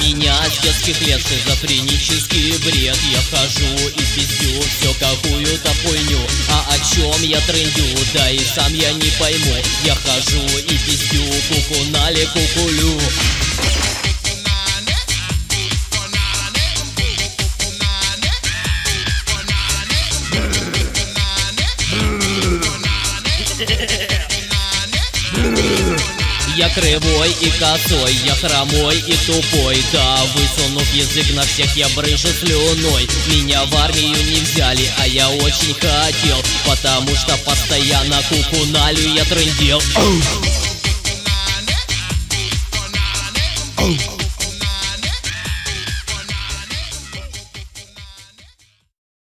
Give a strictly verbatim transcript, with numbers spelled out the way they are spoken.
меня с детских лет шизофренический бред. Я хожу и пиздю все какую-то хуйню. А о чем я трындю, да и сам я не пойму. Я хожу и пиздю, кукунали кукулю. Я кривой и косой, я хромой и тупой. Да, высунув язык на всех, я брыжу слюной. Меня в армию не взяли, а я очень хотел, потому что постоянно кукуналю я трындел.